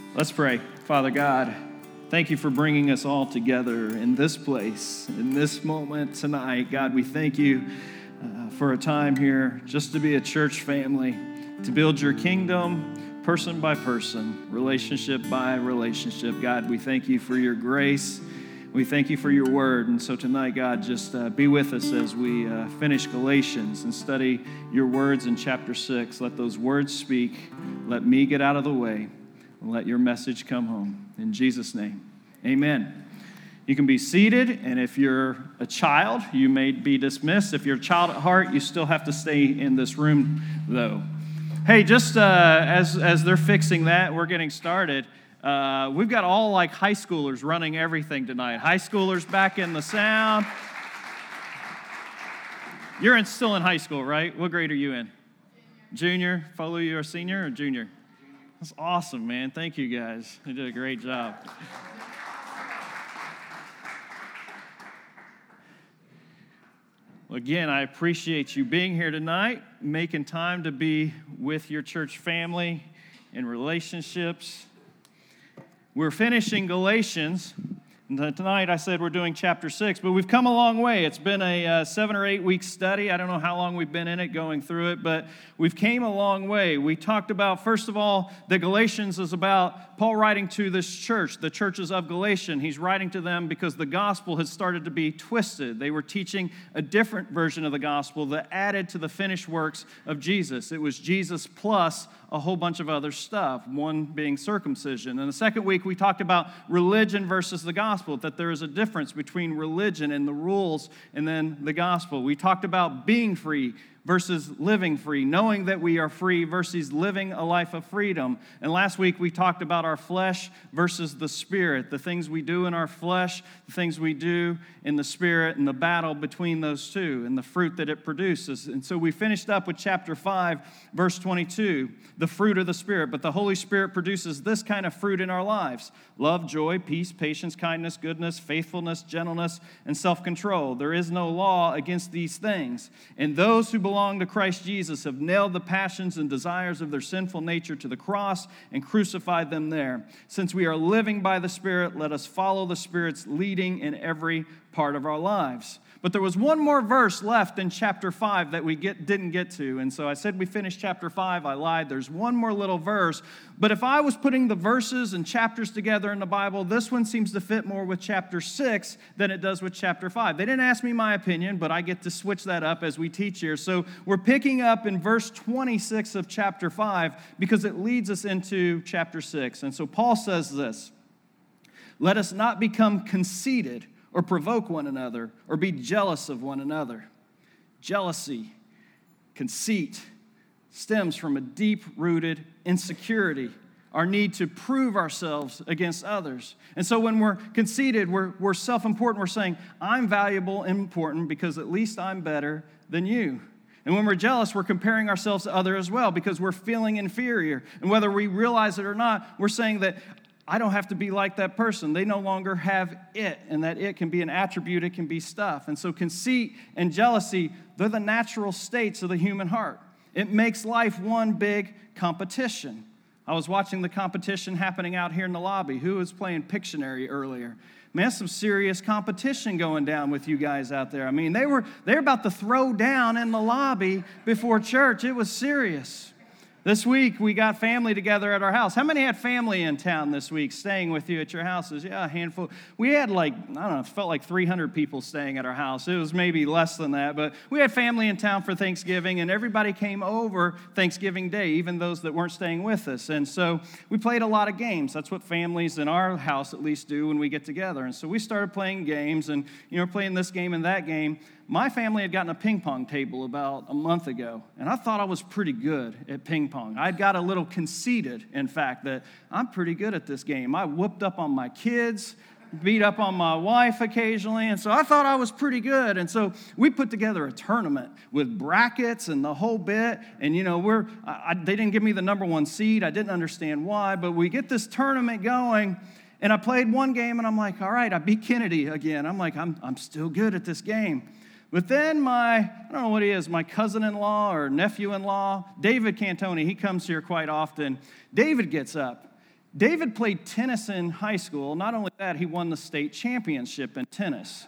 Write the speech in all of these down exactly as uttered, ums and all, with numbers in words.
Let's pray. Father God, thank you for bringing us all together in this place, in this moment tonight. God, we thank you uh, for a time here just to be a church family, to build your kingdom person by person, relationship by relationship. God, we thank you for your grace. We thank you for your word. And so tonight, God, just uh, be with us as we uh, finish Galatians and study your words in chapter six. Let those words speak. Let me get out of the way. And let your message come home. In Jesus' name, amen. You can be seated, and if you're a child, you may be dismissed. If you're a child at heart, you still have to stay in this room, though. Hey, just uh, as, as they're fixing that, we're getting started. Uh, we've got all like high schoolers running everything tonight. High schoolers back in the sound. You're in, still in high school, right? What grade are you in? Junior. Follow you a senior or junior? That's awesome, man. Thank you, guys. You did a great job. Well, again, I appreciate you being here tonight, making time to be with your church family and relationships. We're finishing Galatians. And tonight I said we're doing chapter six, but we've come a long way. It's been a uh, seven or eight week study. I don't know how long we've been in it, going through it, but we've came a long way. We talked about, first of all, that Galatians is about Paul writing to this church, the churches of Galatian. He's writing to them because the gospel has started to be twisted. They were teaching a different version of the gospel that added to the finished works of Jesus. It was Jesus plus a whole bunch of other stuff, one being circumcision. And the second week, we talked about religion versus the gospel, that there is a difference between religion and the rules and then the gospel. We talked about being free versus living free, knowing that we are free versus living a life of freedom. And last week, we talked about our flesh versus the spirit, the things we do in our flesh, the things we do in the spirit, and the battle between those two, and the fruit that it produces. And so we finished up with chapter five, verse twenty-two, the fruit of the Spirit. But the Holy Spirit produces this kind of fruit in our lives: love, joy, peace, patience, kindness, goodness, faithfulness, gentleness, and self-control. There is no law against these things. And those who belong to Christ Jesus have nailed the passions and desires of their sinful nature to the cross and crucified them there. Since we are living by the Spirit, let us follow the Spirit's leading in every part of our lives. But there was one more verse left in chapter five that we get, didn't get to. And so I said we finished chapter five. I lied. There's one more little verse. But if I was putting the verses and chapters together in the Bible, this one seems to fit more with chapter six than it does with chapter five. They didn't ask me my opinion, but I get to switch that up as we teach here. So we're picking up in verse twenty-six of chapter five because it leads us into chapter six. And so Paul says this: "Let us not become conceited or provoke one another, or be jealous of one another." Jealousy, conceit, stems from a deep-rooted insecurity, our need to prove ourselves against others. And so when we're conceited, we're, we're self-important. We're saying, I'm valuable and important because at least I'm better than you. And when we're jealous, we're comparing ourselves to others as well because we're feeling inferior. And whether we realize it or not, we're saying that I don't have to be like that person. They no longer have it, and that it can be an attribute, it can be stuff. And so conceit and jealousy, they're the natural states of the human heart. It makes life one big competition. I was watching the competition happening out here in the lobby. Who was playing Pictionary earlier? Man, that's some serious competition going down with you guys out there. I mean, they were they were about to throw down in the lobby before church. It was serious. This week, we got family together at our house. How many had family in town this week staying with you at your houses? Yeah, a handful. We had like, I don't know, it felt like three hundred people staying at our house. It was maybe less than that, but we had family in town for Thanksgiving, and everybody came over Thanksgiving Day, even those that weren't staying with us. And so we played a lot of games. That's what families in our house at least do when we get together. And so we started playing games, and, you know, playing this game and that game. My family had gotten a ping pong table about a month ago, and I thought I was pretty good at ping pong. I'd got a little conceited, in fact, that I'm pretty good at this game. I whooped up on my kids, beat up on my wife occasionally, and so I thought I was pretty good. And so we put together a tournament with brackets and the whole bit, and, you know, we're I, they didn't give me the number one seed. I didn't understand why, but we get this tournament going, and I played one game, and I'm like, all right, I beat Kennedy again. I'm like, I'm I'm still good at this game. But then my, I don't know what he is, my cousin-in-law or nephew-in-law, David Cantoni, he comes here quite often. David gets up, David played tennis in high school. Not only that, he won the state championship in tennis.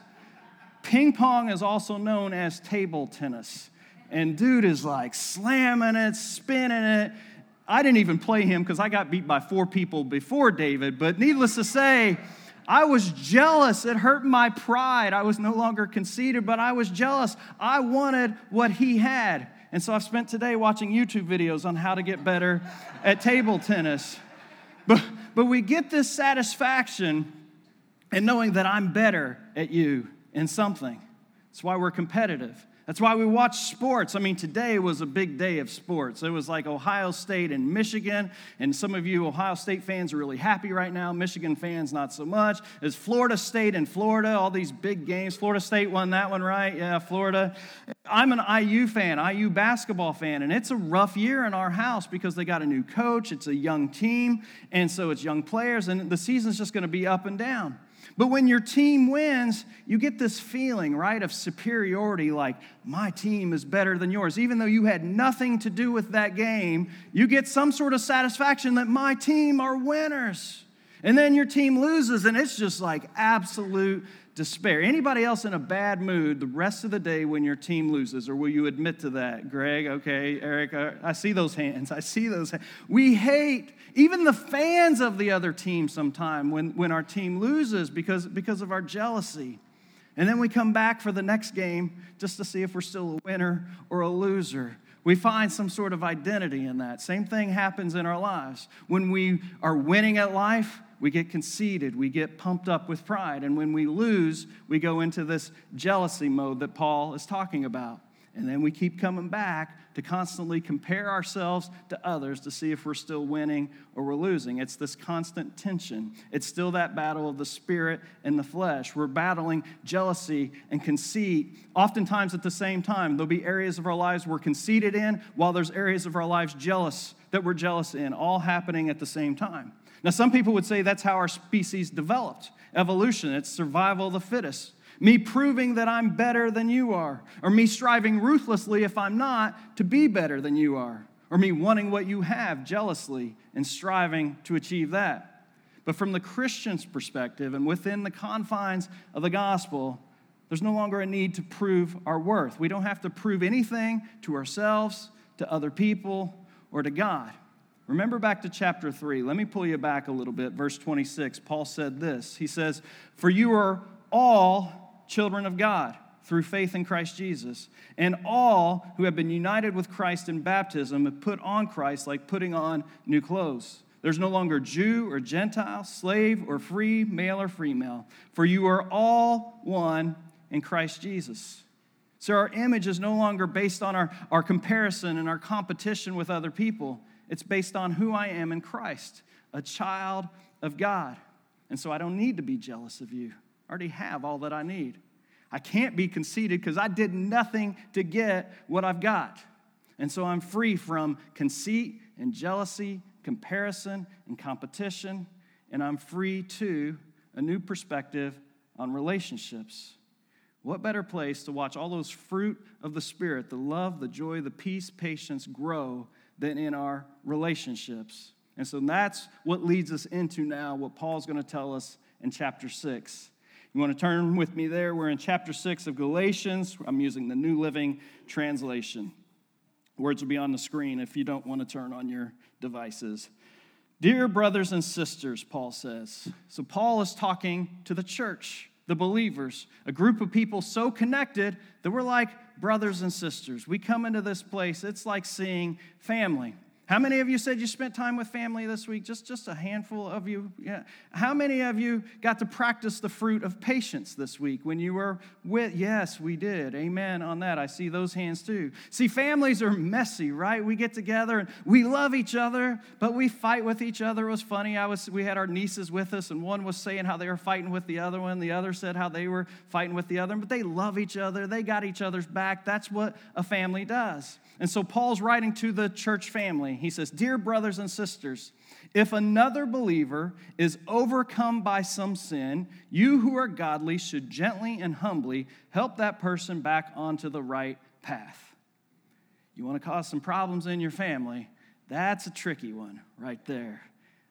Ping pong is also known as table tennis. And dude is like slamming it, spinning it. I didn't even play him because I got beat by four people before David. But needless to say, I was jealous. It hurt my pride. I was no longer conceited, but I was jealous. I wanted what he had. And so I've spent today watching YouTube videos on how to get better at table tennis. But, but we get this satisfaction in knowing that I'm better at you in something. That's why we're competitive. That's why we watch sports. I mean, today was a big day of sports. It was like Ohio State and Michigan, and some of you Ohio State fans are really happy right now. Michigan fans, not so much. It's Florida State and Florida, all these big games. Florida State won that one, right? Yeah, Florida. I'm an I U fan, I U basketball fan, and it's a rough year in our house because they got a new coach. It's a young team, and so it's young players, and the season's just going to be up and down. But when your team wins, you get this feeling, right, of superiority, like my team is better than yours. Even though you had nothing to do with that game, you get some sort of satisfaction that my team are winners. And then your team loses, and it's just like absolute despair. Anybody else in a bad mood the rest of the day when your team loses, or will you admit to that? Greg, okay, Eric, I see those hands. I see those hands. We hate even the fans of the other team sometime when, when our team loses because, because of our jealousy. And then we come back for the next game just to see if we're still a winner or a loser. We find some sort of identity in that. Same thing happens in our lives. When we are winning at life, we get conceited, we get pumped up with pride. And when we lose, we go into this jealousy mode that Paul is talking about. And then we keep coming back to constantly compare ourselves to others to see if we're still winning or we're losing. It's this constant tension. It's still that battle of the spirit and the flesh. We're battling jealousy and conceit. Oftentimes at the same time, there'll be areas of our lives we're conceited in, while there's areas of our lives jealous that we're jealous in, all happening at the same time. Now, some people would say that's how our species developed. Evolution, it's survival of the fittest. Me proving that I'm better than you are, or me striving ruthlessly if I'm not to be better than you are, or me wanting what you have jealously and striving to achieve that. But from the Christian's perspective and within the confines of the gospel, there's no longer a need to prove our worth. We don't have to prove anything to ourselves, to other people, or to God. Remember back to chapter three. Let me pull you back a little bit. Verse twenty-six, Paul said this. He says, "For you are all children of God through faith in Christ Jesus, and all who have been united with Christ in baptism have put on Christ like putting on new clothes. There's no longer Jew or Gentile, slave or free, male or female, for you are all one in Christ Jesus." So our image is no longer based on our, our comparison and our competition with other people. It's based on who I am in Christ, a child of God. And so I don't need to be jealous of you. I already have all that I need. I can't be conceited because I did nothing to get what I've got. And so I'm free from conceit and jealousy, comparison and competition, and I'm free to a new perspective on relationships. What better place to watch all those fruit of the Spirit, the love, the joy, the peace, patience grow than in our relationships? And so that's what leads us into now what Paul's going to tell us in chapter six. You want to turn with me there? We're in chapter six of Galatians. I'm using the New Living Translation. Words will be on the screen if you don't want to turn on your devices. Dear brothers and sisters, Paul says. So Paul is talking to the church, the believers, a group of people so connected that we're like brothers and sisters. We come into this place, it's like seeing family. How many of you said you spent time with family this week? Just, just a handful of you. Yeah. How many of you got to practice the fruit of patience this week when you were with? Yes, we did. Amen on that. I see those hands too. See, families are messy, right? We get together and we love each other, but we fight with each other. It was funny. I was. We had our nieces with us, and one was saying how they were fighting with the other one. The other said how they were fighting with the other, but they love each other. They got each other's back. That's what a family does. And so Paul's writing to the church family. He says, "Dear brothers and sisters, if another believer is overcome by some sin, you who are godly should gently and humbly help that person back onto the right path." You want to cause some problems in your family? That's a tricky one right there.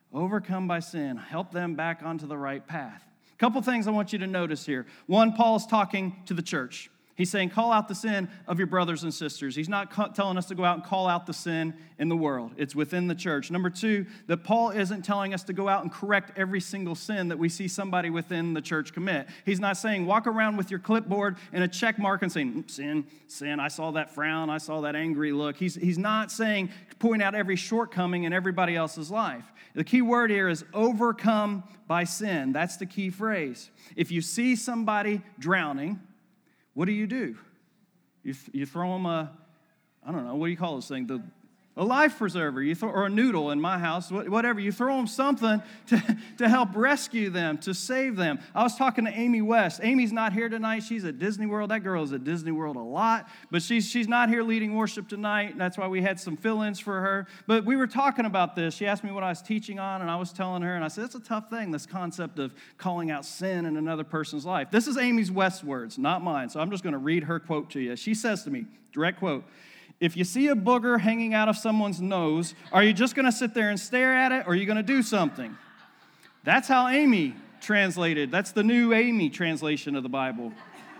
overcome by sin, help them back onto the right path. A couple things I want you to notice here. One, Paul is talking to the church. He's saying, call out the sin of your brothers and sisters. He's not ca- telling us to go out and call out the sin in the world. It's within the church. Number two, that Paul isn't telling us to go out and correct every single sin that we see somebody within the church commit. He's not saying, walk around with your clipboard and a check mark and saying, sin, sin, I saw that frown, I saw that angry look. He's, he's not saying, point out every shortcoming in everybody else's life. The key word here is overcome by sin. That's the key phrase. If you see somebody drowning, what do you do? You, you throw them a, I don't know, what do you call this thing? The, a life preserver, you throw, or a noodle in my house, whatever. You throw them something to, to help rescue them, to save them. I was talking to Amy West. Amy's not here tonight. She's at Disney World. That girl is at Disney World a lot, but she's, she's not here leading worship tonight. That's why we had some fill-ins for her. But we were talking about this. She asked me what I was teaching on, and I was telling her, and I said, it's a tough thing, this concept of calling out sin in another person's life. This is Amy's West words, not mine, so I'm just going to read her quote to you. She says to me, direct quote, if you see a booger hanging out of someone's nose, are you just going to sit there and stare at it, or are you going to do something? That's how Amy translated. That's the new Amy translation of the Bible.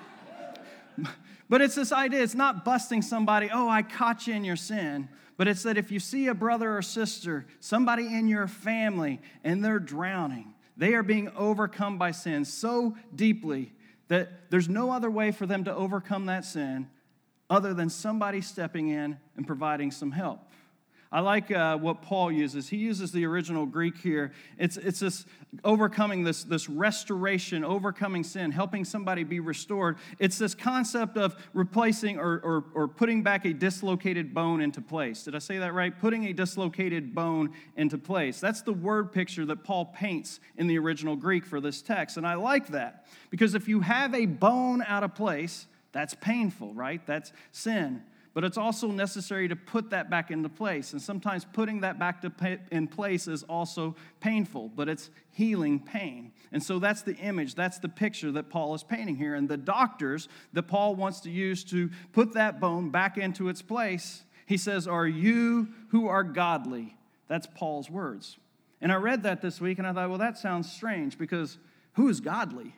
But it's this idea. It's not busting somebody, oh, I caught you in your sin. But it's that if you see a brother or sister, somebody in your family, and they're drowning, they are being overcome by sin so deeply that there's no other way for them to overcome that sin other than somebody stepping in and providing some help. I like uh, what Paul uses. He uses the original Greek here. It's it's this overcoming, this, this restoration, overcoming sin, helping somebody be restored. It's this concept of replacing or, or, or putting back a dislocated bone into place. Did I say that right? Putting a dislocated bone into place. That's the word picture that Paul paints in the original Greek for this text. And I like that because if you have a bone out of place, that's painful, right? That's sin. But it's also necessary to put that back into place. And sometimes putting that back to pay, in place is also painful, but it's healing pain. And so that's the image, that's the picture that Paul is painting here. And the doctors that Paul wants to use to put that bone back into its place, he says, are you who are godly? That's Paul's words. And I read that this week, and I thought, well, that sounds strange, because who is godly?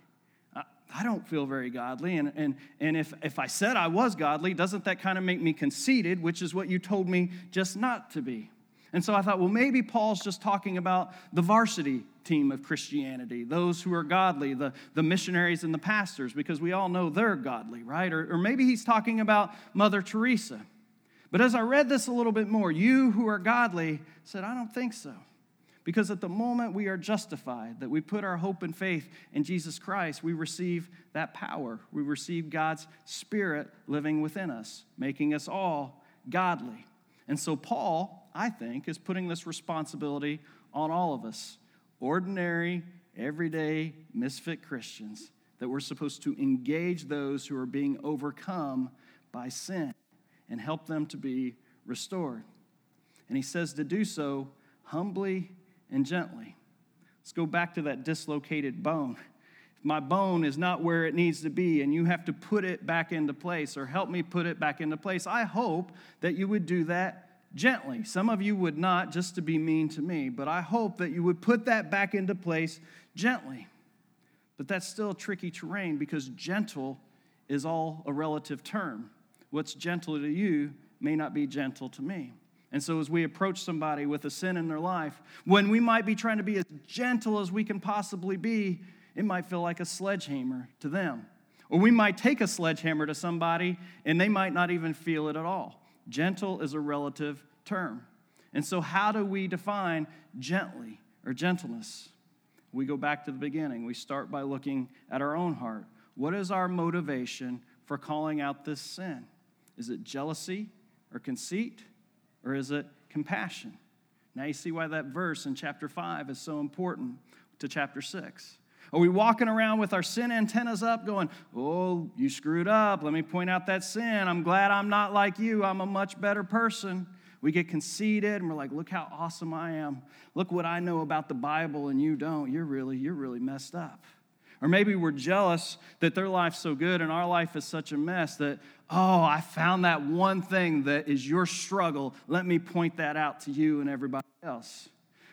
I don't feel very godly, and, and, and if, if I said I was godly, doesn't that kind of make me conceited, which is what you told me just not to be? And so I thought, well, maybe Paul's just talking about the varsity team of Christianity, those who are godly, the, the missionaries and the pastors, because we all know they're godly, right? Or, or maybe he's talking about Mother Teresa. But as I read this a little bit more, you who are godly, said, I don't think so. Because at the moment we are justified, that we put our hope and faith in Jesus Christ, we receive that power. We receive God's Spirit living within us, making us all godly. And so Paul, I think, is putting this responsibility on all of us, ordinary, everyday, misfit Christians, that we're supposed to engage those who are being overcome by sin and help them to be restored. And he says to do so humbly and gently. Let's go back to that dislocated bone. If my bone is not where it needs to be and you have to put it back into place or help me put it back into place, I hope that you would do that gently. Some of you would not, just to be mean to me, but I hope that you would put that back into place gently. But that's still tricky terrain because gentle is all a relative term. What's gentle to you may not be gentle to me. And so as we approach somebody with a sin in their life, when we might be trying to be as gentle as we can possibly be, it might feel like a sledgehammer to them. Or we might take a sledgehammer to somebody and they might not even feel it at all. Gentle is a relative term. And so how do we define gently or gentleness? We go back to the beginning. We start by looking at our own heart. What is our motivation for calling out this sin? Is it jealousy or conceit? Or is it compassion? Now you see why that verse in chapter five is so important to chapter six. Are we walking around with our sin antennas up going, oh, you screwed up. Let me point out that sin. I'm glad I'm not like you. I'm a much better person. We get conceited and we're like, look how awesome I am. Look what I know about the Bible and you don't. You're really, you're really messed up. Or maybe we're jealous that their life's so good and our life is such a mess that, oh, I found that one thing that is your struggle. Let me point that out to you and everybody else.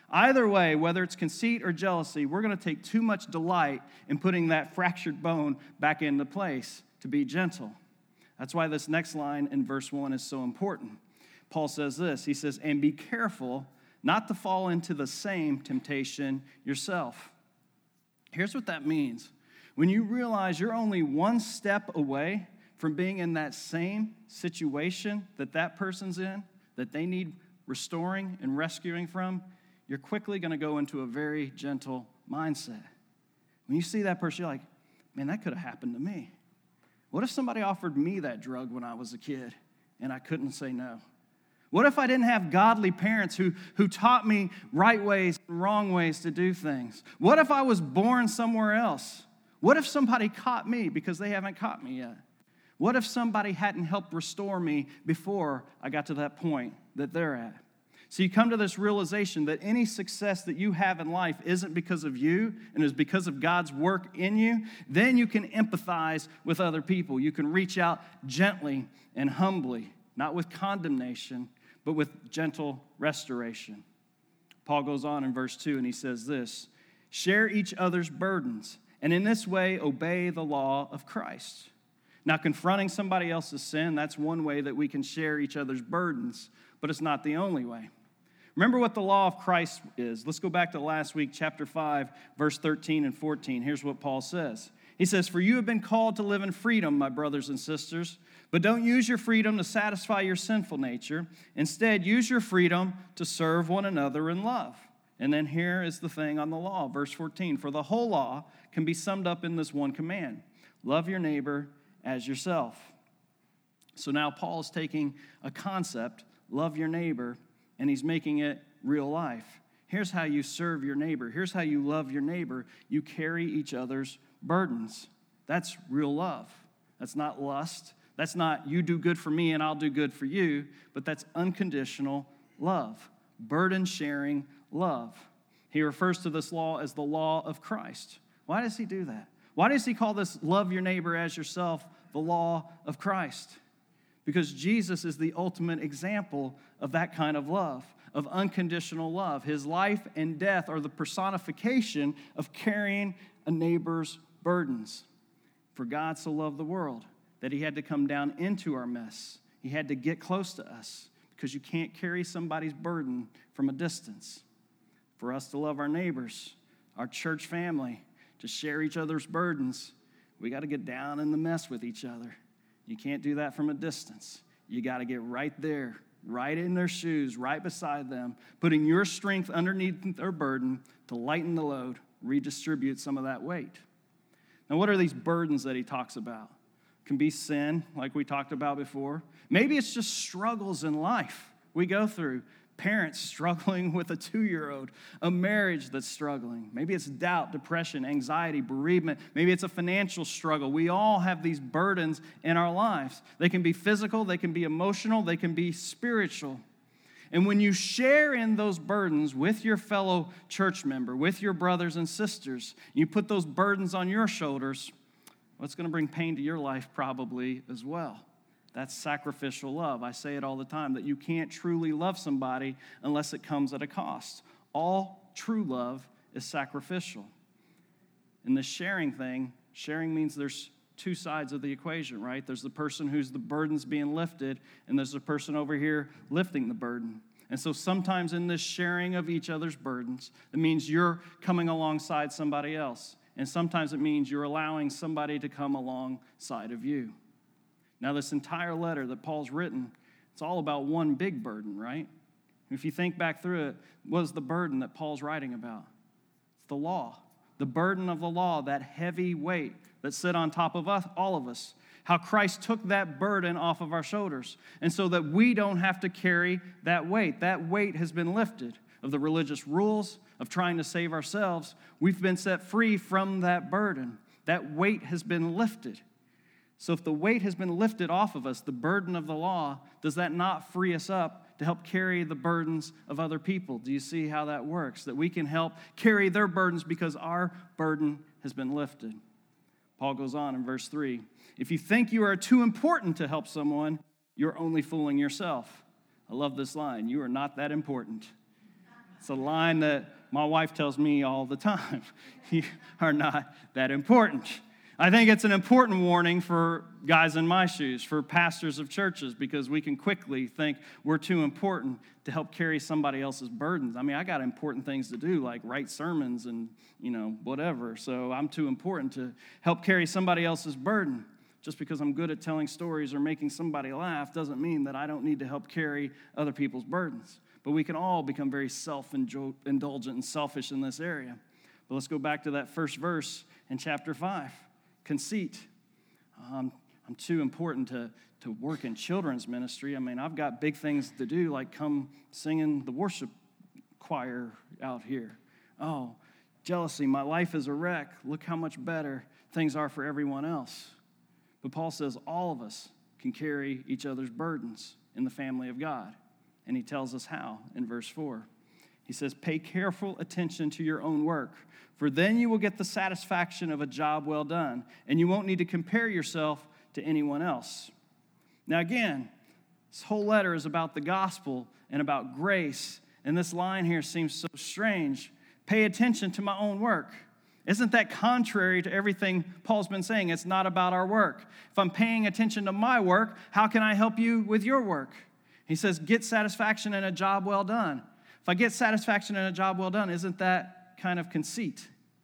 Either way, whether it's conceit or jealousy, we're going to take too much delight in putting that fractured bone back into place to be gentle. That's why this next line in verse one is so important. Paul says this, he says, and be careful not to fall into the same temptation yourself. Here's what that means. When you realize you're only one step away from being in that same situation that that person's in, that they need restoring and rescuing from, you're quickly going to go into a very gentle mindset. When you see that person, you're like, man, that could have happened to me. What if somebody offered me that drug when I was a kid and I couldn't say no? What if I didn't have godly parents who, who taught me right ways and wrong ways to do things? What if I was born somewhere else? What if somebody caught me because they haven't caught me yet? What if somebody hadn't helped restore me before I got to that point that they're at? So you come to this realization that any success that you have in life isn't because of you and is because of God's work in you. Then you can empathize with other people. You can reach out gently and humbly, not with condemnation, but with gentle restoration. Paul goes on in verse two and he says this, share each other's burdens, and in this way obey the law of Christ. Now, confronting somebody else's sin, that's one way that we can share each other's burdens, but it's not the only way. Remember what the law of Christ is. Let's go back to last week, chapter five, verse thirteen and fourteen. Here's what Paul says. He says, for you have been called to live in freedom, my brothers and sisters, but don't use your freedom to satisfy your sinful nature. Instead, use your freedom to serve one another in love. And then here is the thing on the law, verse fourteen. For the whole law can be summed up in this one command. Love your neighbor as yourself. So now Paul is taking a concept, love your neighbor, and he's making it real life. Here's how you serve your neighbor. Here's how you love your neighbor. You carry each other's burdens. That's real love. That's not lust. That's not you do good for me and I'll do good for you, but that's unconditional love, burden-sharing love. He refers to this law as the law of Christ. Why does he do that? Why does he call this love your neighbor as yourself the law of Christ? Because Jesus is the ultimate example of that kind of love, of unconditional love. His life and death are the personification of carrying a neighbor's burdens. For God so loved the world that he had to come down into our mess. He had to get close to us because you can't carry somebody's burden from a distance. For us to love our neighbors, our church family, to share each other's burdens, we got to get down in the mess with each other. You can't do that from a distance. You got to get right there, right in their shoes, right beside them, putting your strength underneath their burden to lighten the load, redistribute some of that weight. Now, what are these burdens that he talks about? It can be sin, like we talked about before. Maybe it's just struggles in life we go through. Parents struggling with a two-year-old, a marriage that's struggling. Maybe it's doubt, depression, anxiety, bereavement. Maybe it's a financial struggle. We all have these burdens in our lives. They can be physical, they can be emotional, they can be spiritual. And when you share in those burdens with your fellow church member, with your brothers and sisters, you put those burdens on your shoulders, well, it's going to bring pain to your life probably as well. That's sacrificial love. I say it all the time, that you can't truly love somebody unless it comes at a cost. All true love is sacrificial. In the sharing thing, sharing means there's two sides of the equation, right? There's the person who's the burden's being lifted, and there's the person over here lifting the burden. And so sometimes in this sharing of each other's burdens, it means you're coming alongside somebody else. And sometimes it means you're allowing somebody to come alongside of you. Now, this entire letter that Paul's written, it's all about one big burden, right? If you think back through it, what is the burden that Paul's writing about? It's the law. The burden of the law, that heavy weight that sit on top of us, all of us. How Christ took that burden off of our shoulders. And so that we don't have to carry that weight. That weight has been lifted of the religious rules, of trying to save ourselves. We've been set free from that burden. That weight has been lifted. So if the weight has been lifted off of us, the burden of the law, does that not free us up to help carry the burdens of other people? Do you see how that works? That we can help carry their burdens because our burden has been lifted. Paul goes on in verse three. If you think you are too important to help someone, you're only fooling yourself. I love this line. You are not that important. It's a line that my wife tells me all the time. You are not that important. I think it's an important warning for guys in my shoes, for pastors of churches, because we can quickly think we're too important to help carry somebody else's burdens. I mean, I got important things to do, like write sermons and, you know, whatever. So I'm too important to help carry somebody else's burden. Just because I'm good at telling stories or making somebody laugh doesn't mean that I don't need to help carry other people's burdens. But we can all become very self-indulgent and selfish in this area. But let's go back to that first verse in chapter five. Conceit. Um, I'm too important to, to work in children's ministry. I mean, I've got big things to do, like come sing in the worship choir out here. Oh, jealousy. My life is a wreck. Look how much better things are for everyone else. But Paul says all of us can carry each other's burdens in the family of God. And he tells us how in verse four. He says, pay careful attention to your own work, for then you will get the satisfaction of a job well done, and you won't need to compare yourself to anyone else. Now again, this whole letter is about the gospel and about grace, and this line here seems so strange. Pay attention to my own work. Isn't that contrary to everything Paul's been saying? It's not about our work. If I'm paying attention to my work, how can I help you with your work? He says, get satisfaction in a job well done. If I get satisfaction in a job well done, isn't that kind of conceit?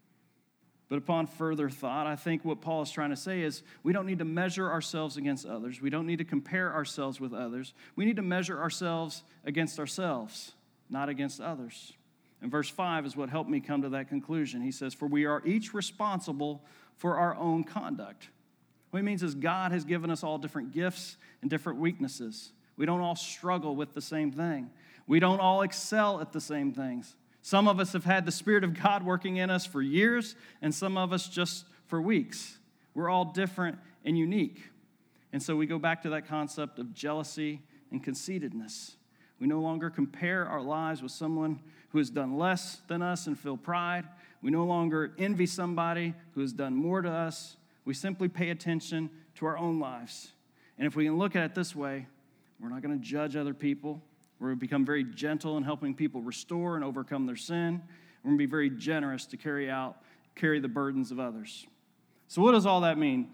But upon further thought, I think what Paul is trying to say is we don't need to measure ourselves against others. We don't need to compare ourselves with others. We need to measure ourselves against ourselves, not against others. And verse five is what helped me come to that conclusion. He says, for we are each responsible for our own conduct. What it means is God has given us all different gifts and different weaknesses. We don't all struggle with the same thing. We don't all excel at the same things. Some of us have had the Spirit of God working in us for years, and some of us just for weeks. We're all different and unique. And so we go back to that concept of jealousy and conceitedness. We no longer compare our lives with someone who has done less than us and feel pride. We no longer envy somebody who has done more to us. We simply pay attention to our own lives. And if we can look at it this way, we're not going to judge other people. We're going to become very gentle in helping people restore and overcome their sin. We're going to be very generous to carry out, carry the burdens of others. So what does all that mean?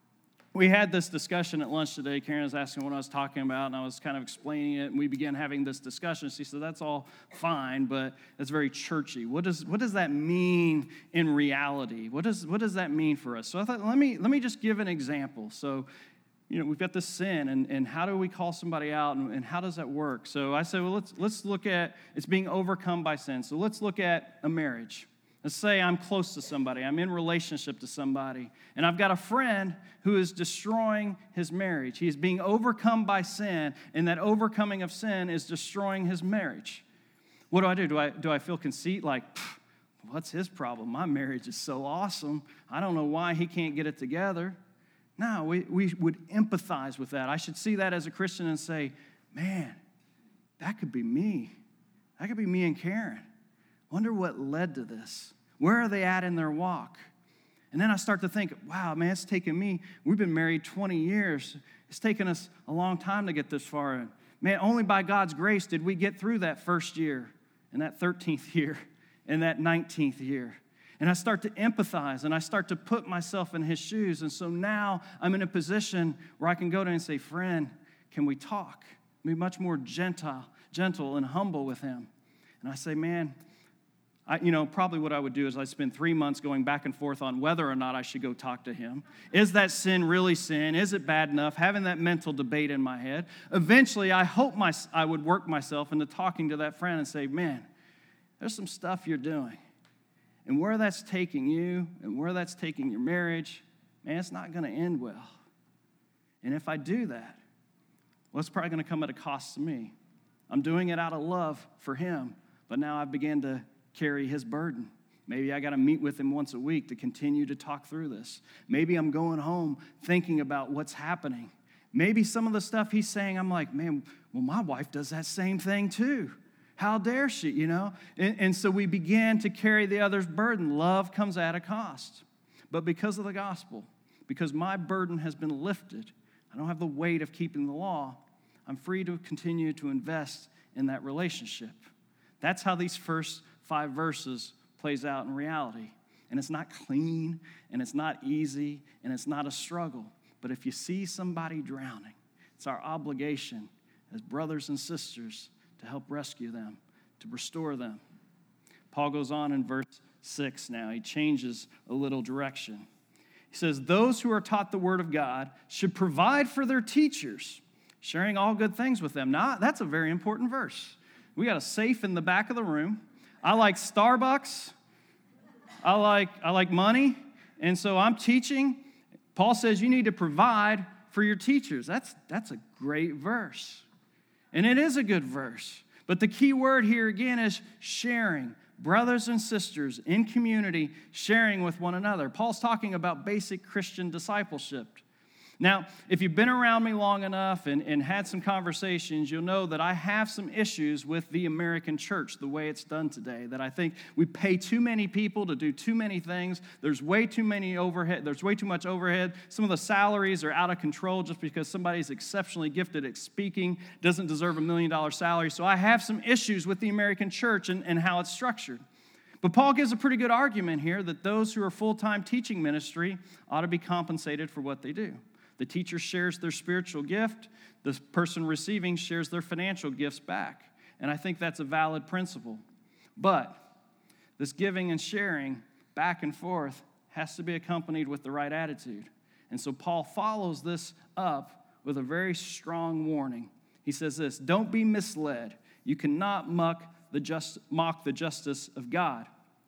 We had this discussion at lunch today. Karen was asking what I was talking about, and I was kind of explaining it, and we began having this discussion. She said, that's all fine, but it's very churchy. What does what does that mean in reality? What does what does that mean for us? So I thought, let me let me just give an example. So, you know, we've got this sin, and, and how do we call somebody out, and, and how does that work? So I said, well, let's let's look at, it's being overcome by sin. So let's look at a marriage. Let's say I'm close to somebody, I'm in relationship to somebody, and I've got a friend who is destroying his marriage. He is being overcome by sin, and that overcoming of sin is destroying his marriage. What do I do? Do I, do I feel conceit like, what's his problem? My marriage is so awesome. I don't know why he can't get it together. No, we, we would empathize with that. I should see that as a Christian and say, man, that could be me. That could be me and Karen. Wonder what led to this. Where are they at in their walk? And then I start to think, wow, man, it's taken me, we've been married twenty years. It's taken us a long time to get this far. And man, only by God's grace did we get through that first year and that thirteenth year and that nineteenth year. And I start to empathize and I start to put myself in his shoes. And so now I'm in a position where I can go to him and say, friend, can we talk? Be much more gentle, gentle and humble with him. And I say, man, I, you know, probably what I would do is I'd spend three months going back and forth on whether or not I should go talk to him. Is that sin really sin? Is it bad enough? Having that mental debate in my head. Eventually, I hope my, I would work myself into talking to that friend and say, man, there's some stuff you're doing. And where that's taking you and where that's taking your marriage, man, it's not going to end well. And if I do that, well, it's probably going to come at a cost to me. I'm doing it out of love for him, but now I've begun to carry his burden. Maybe I got to meet with him once a week to continue to talk through this. Maybe I'm going home thinking about what's happening. Maybe some of the stuff he's saying, I'm like, man, well, my wife does that same thing too. How dare she, you know? And, and so we began to carry the other's burden. Love comes at a cost. But because of the gospel, because my burden has been lifted, I don't have the weight of keeping the law, I'm free to continue to invest in that relationship. That's how these first five verses plays out in reality. And it's not clean, and it's not easy, and it's not a struggle. But if you see somebody drowning, it's our obligation as brothers and sisters to help rescue them, to restore them. Paul goes on in verse six now. He changes a little direction. He says, those who are taught the word of God should provide for their teachers, sharing all good things with them. Now, that's a very important verse. We got a safe in the back of the room. I like Starbucks. I like, I like money. And so I'm teaching. Paul says you need to provide for your teachers. That's, that's a great verse. And it is a good verse. But the key word here again is sharing. Brothers and sisters in community sharing with one another. Paul's talking about basic Christian discipleship. Now, if you've been around me long enough and, and had some conversations, you'll know that I have some issues with the American church, the way it's done today, that I think we pay too many people to do too many things. There's way too many overhead. There's way too much overhead. Some of the salaries are out of control just because somebody's exceptionally gifted at speaking, doesn't deserve a million dollar salary. So I have some issues with the American church and, and how it's structured. But Paul gives a pretty good argument here that those who are full-time teaching ministry ought to be compensated for what they do. The teacher shares their spiritual gift. The person receiving shares their financial gifts back. And I think that's a valid principle. But this giving and sharing back and forth has to be accompanied with the right attitude. And so Paul follows this up with a very strong warning. He says this, don't be misled. You cannot mock the, just, mock the justice of God.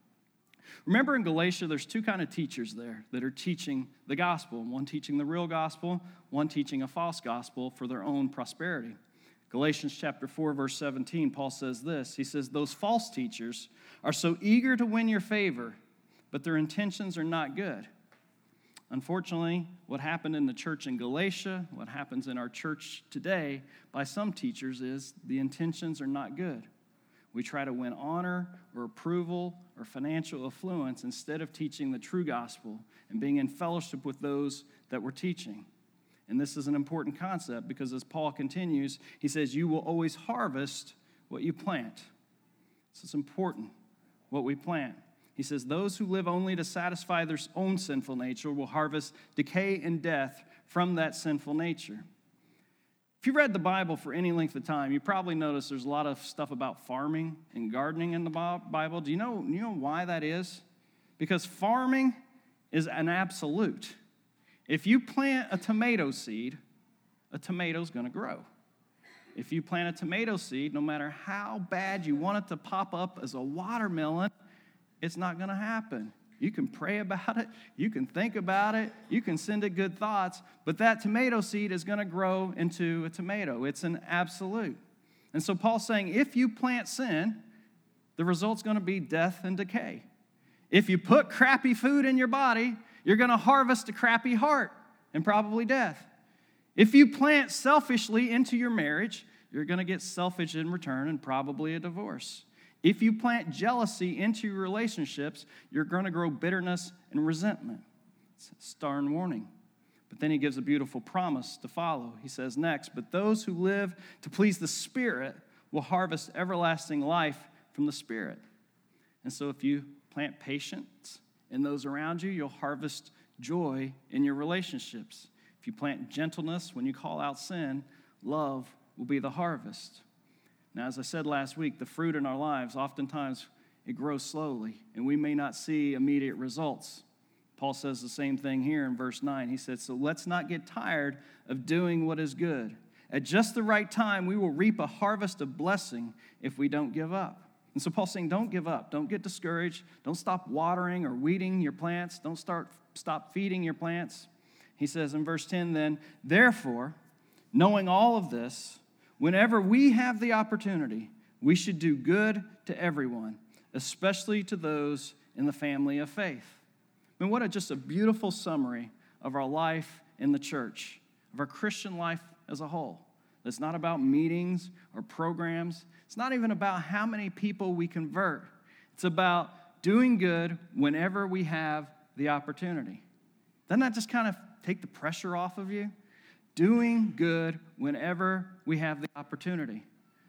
Remember in Galatia, there's two kind of teachers there that are teaching the gospel. One teaching the real gospel, one teaching a false gospel for their own prosperity. Galatians chapter four, verse seventeen, Paul says this. He says, those false teachers are so eager to win your favor, but their intentions are not good. Unfortunately, what happened in the church in Galatia, what happens in our church today by some teachers is the intentions are not good. We try to win honor or approval or financial affluence instead of teaching the true gospel and being in fellowship with those that we're teaching. And this is an important concept because as Paul continues, he says, you will always harvest what you plant. So it's important what we plant. He says, those who live only to satisfy their own sinful nature will harvest decay and death from that sinful nature. If you read the Bible for any length of time, you probably noticed there's a lot of stuff about farming and gardening in the Bible. Do you know, you know why that is? Because farming is an absolute. If you plant a tomato seed, a tomato's going to grow. If you plant a tomato seed, no matter how bad you want it to pop up as a watermelon, it's not going to happen. You can pray about it. You can think about it. You can send it good thoughts. But that tomato seed is going to grow into a tomato. It's an absolute. And so Paul's saying if you plant sin, the result's going to be death and decay. If you put crappy food in your body, you're going to harvest a crappy heart and probably death. If you plant selfishly into your marriage, you're going to get selfish in return and probably a divorce. If you plant jealousy into your relationships, you're going to grow bitterness and resentment. It's a stern warning. But then he gives a beautiful promise to follow. He says next, but those who live to please the Spirit will harvest everlasting life from the Spirit. And so if you plant patience in those around you, you'll harvest joy in your relationships. If you plant gentleness when you call out sin, love will be the harvest. Now, as I said last week, the fruit in our lives, oftentimes it grows slowly, and we may not see immediate results. Paul says the same thing here in verse nine. He said, so let's not get tired of doing what is good. At just the right time, we will reap a harvest of blessing if we don't give up. And so Paul's saying, don't give up. Don't get discouraged. Don't stop watering or weeding your plants. Don't start stop feeding your plants. He says in verse ten then, therefore, knowing all of this, whenever we have the opportunity, we should do good to everyone, especially to those in the family of faith. I mean, what a, just a beautiful summary of our life in the church, of our Christian life as a whole. It's not about meetings or programs. It's not even about how many people we convert. It's about doing good whenever we have the opportunity. Doesn't that just kind of take the pressure off of you? Doing good whenever we have the opportunity.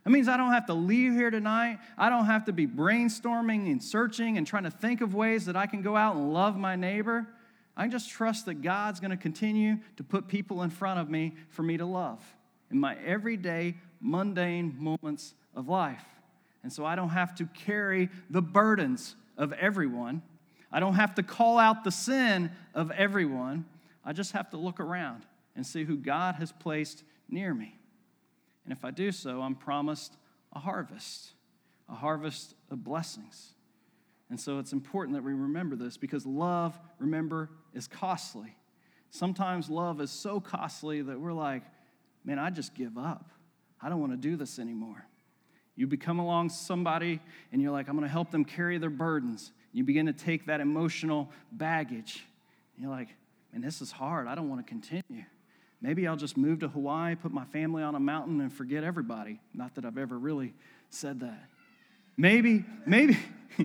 That means I don't have to leave here tonight. I don't have to be brainstorming and searching and trying to think of ways that I can go out and love my neighbor. I can just trust that God's going to continue to put people in front of me for me to love in my everyday, mundane moments of life. And so I don't have to carry the burdens of everyone. I don't have to call out the sin of everyone. I just have to look around and see who God has placed near me. And if I do so, I'm promised a harvest, a harvest of blessings. And so it's important that we remember this because love, remember, is costly. Sometimes love is so costly that we're like, man, I just give up. I don't want to do this anymore. You become along somebody and you're like, I'm going to help them carry their burdens. You begin to take that emotional baggage. And you're like, man, this is hard. I don't want to continue. Maybe I'll just move to Hawaii, put my family on a mountain, and forget everybody. Not that I've ever really said that. Maybe, maybe,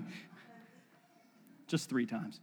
just three times.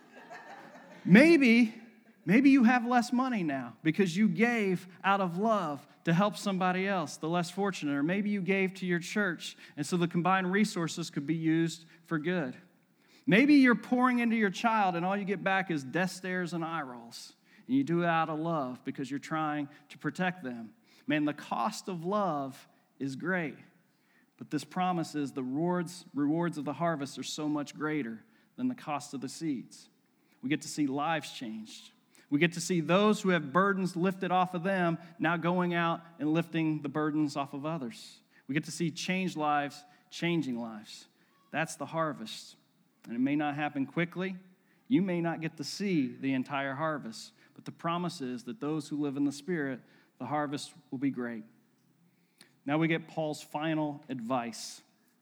Maybe, maybe you have less money now because you gave out of love to help somebody else, the less fortunate. Or maybe you gave to your church, and so the combined resources could be used for good. Maybe you're pouring into your child, and all you get back is death stares and eye rolls. And you do it out of love because you're trying to protect them. Man, the cost of love is great. But this promise is the rewards, rewards of the harvest are so much greater than the cost of the seeds. We get to see lives changed. We get to see those who have burdens lifted off of them now going out and lifting the burdens off of others. We get to see changed lives, changing lives. That's the harvest. And it may not happen quickly. You may not get to see the entire harvest. But the promise is that those who live in the Spirit, the harvest will be great. Now we get Paul's final advice.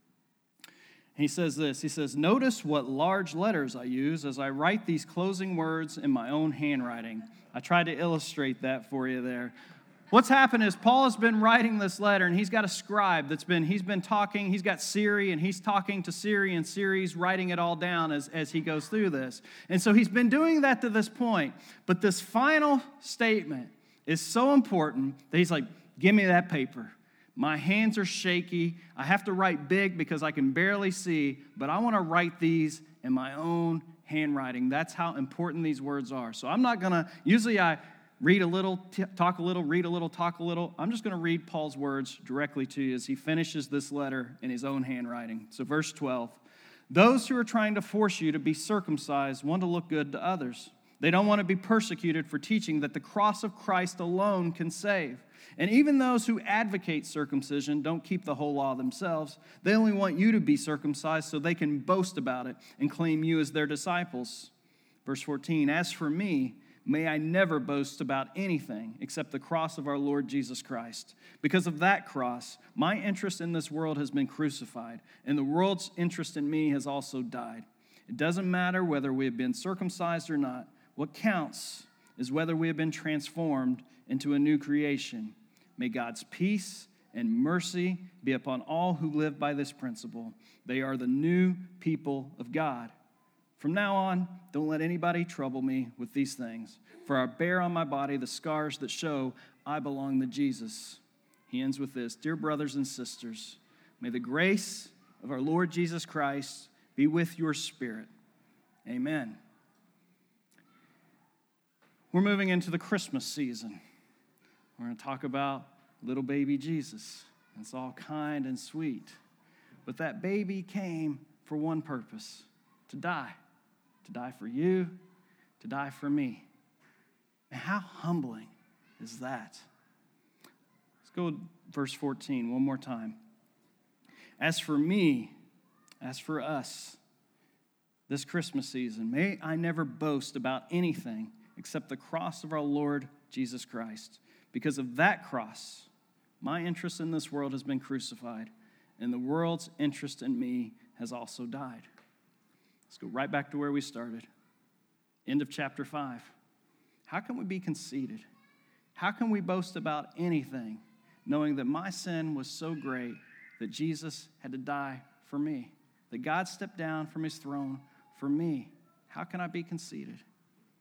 He says this, he says, notice what large letters I use as I write these closing words in my own handwriting. I tried to illustrate that for you there. What's happened is Paul has been writing this letter, and he's got a scribe that's been, he's been talking, he's got Siri, and he's talking to Siri, and Siri's writing it all down as, as he goes through this. And so he's been doing that to this point. But this final statement is so important that he's like, give me that paper. My hands are shaky. I have to write big because I can barely see, but I want to write these in my own handwriting. That's how important these words are. So I'm not going to, usually I read a little, t- talk a little, read a little, talk a little. I'm just going to read Paul's words directly to you as he finishes this letter in his own handwriting. So verse twelve, those who are trying to force you to be circumcised want to look good to others. They don't want to be persecuted for teaching that the cross of Christ alone can save. And even those who advocate circumcision don't keep the whole law themselves. They only want you to be circumcised so they can boast about it and claim you as their disciples. Verse fourteen, as for me, may I never boast about anything except the cross of our Lord Jesus Christ. Because of that cross, my interest in this world has been crucified, and the world's interest in me has also died. It doesn't matter whether we have been circumcised or not. What counts is whether we have been transformed into a new creation. May God's peace and mercy be upon all who live by this principle. They are the new people of God. From now on, don't let anybody trouble me with these things, for I bear on my body the scars that show I belong to Jesus. He ends with this, dear brothers and sisters, may the grace of our Lord Jesus Christ be with your spirit. Amen. We're moving into the Christmas season. We're going to talk about little baby Jesus. It's all kind and sweet. But that baby came for one purpose, to die. To die for you, to die for me. And how humbling is that? Let's go to verse fourteen one more time. As for me, as for us, this Christmas season, may I never boast about anything except the cross of our Lord Jesus Christ. Because of that cross, my interest in this world has been crucified, and the world's interest in me has also died. Let's go right back to where we started. End of chapter five. How can we be conceited? How can we boast about anything, knowing that my sin was so great that Jesus had to die for me, that God stepped down from his throne for me? How can I be conceited?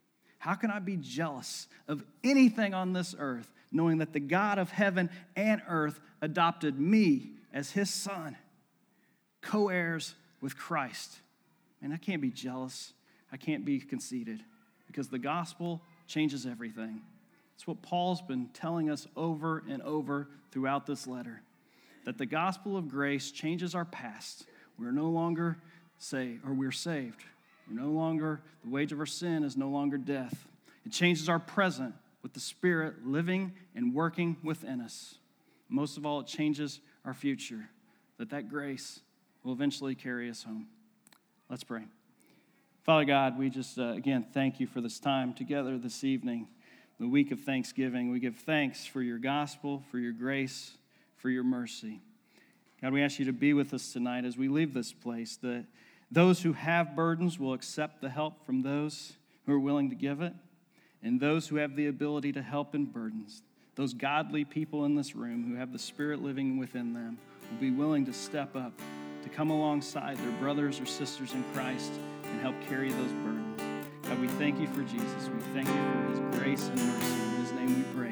How can I be jealous of anything on this earth, knowing that the God of heaven and earth adopted me as his son, co-heirs with Christ? And I can't be jealous. I can't be conceited because the gospel changes everything. It's what Paul's been telling us over and over throughout this letter, that the gospel of grace changes our past. We're no longer saved, or we're saved. We're no longer, the wage of our sin is no longer death. It changes our present with the Spirit living and working within us. Most of all, it changes our future, that that grace will eventually carry us home. Let's pray. Father God, we just, uh, again, thank you for this time together this evening, the week of Thanksgiving. We give thanks for your gospel, for your grace, for your mercy. God, we ask you to be with us tonight as we leave this place, that those who have burdens will accept the help from those who are willing to give it, and those who have the ability to help in burdens, those godly people in this room who have the Spirit living within them, will be willing to step up, to come alongside their brothers or sisters in Christ and help carry those burdens. God, we thank you for Jesus. We thank you for his grace and mercy. In his name we pray.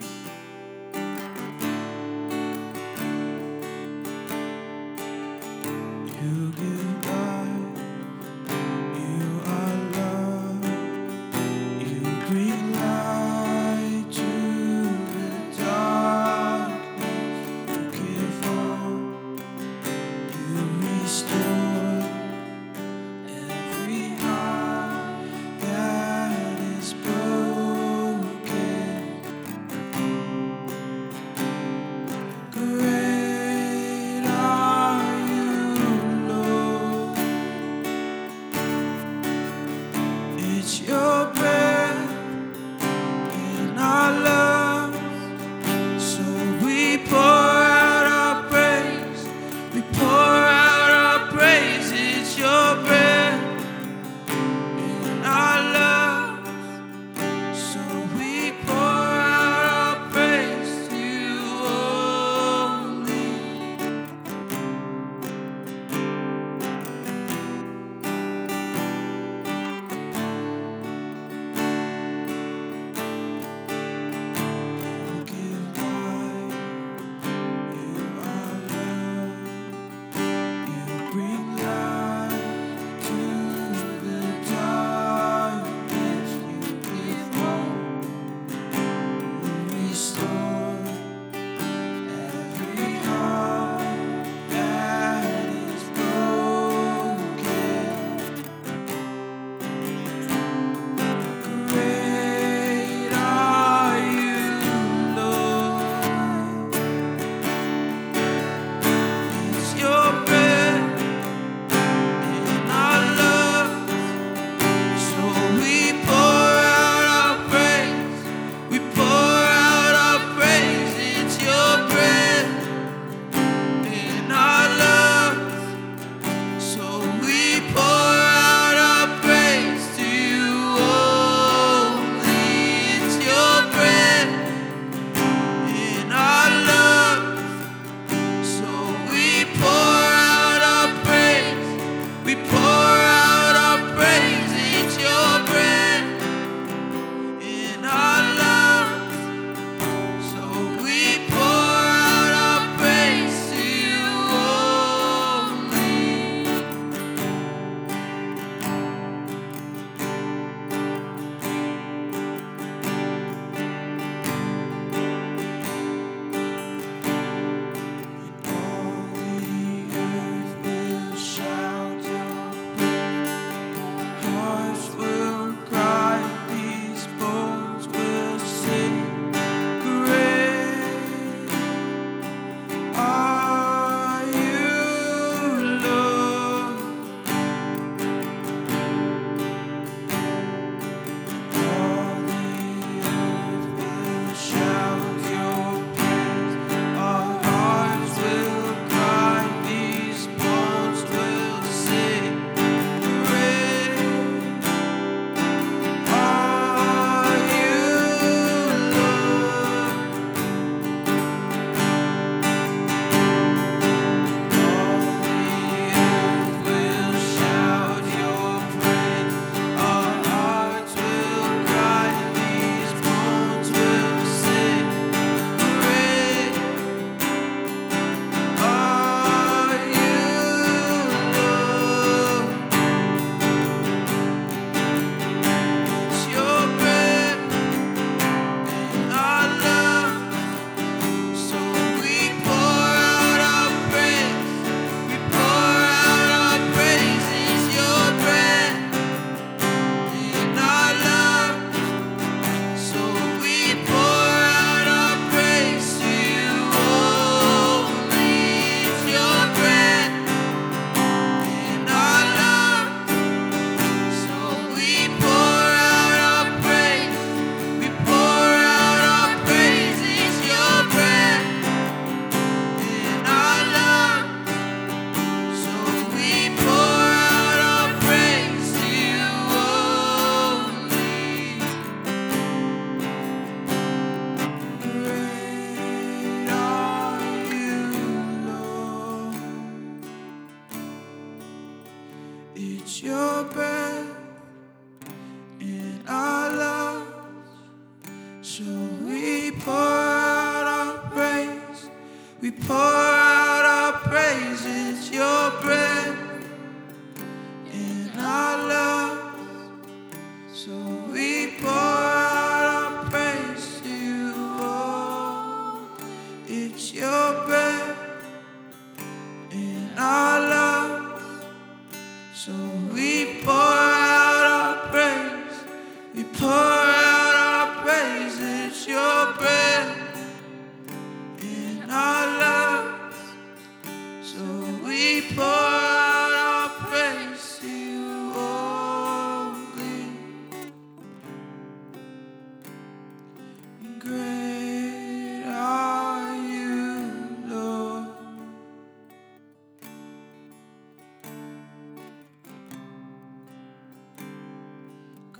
You give life, you are love, you bring light to the darkness, you give hope, you restore every heart that is broken. Great are you, Lord. It's your breath in our lungs, so we pour out our praise. We pour out our praise. It's your breath in our lungs, so we pour out our praise to you only.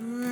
forever.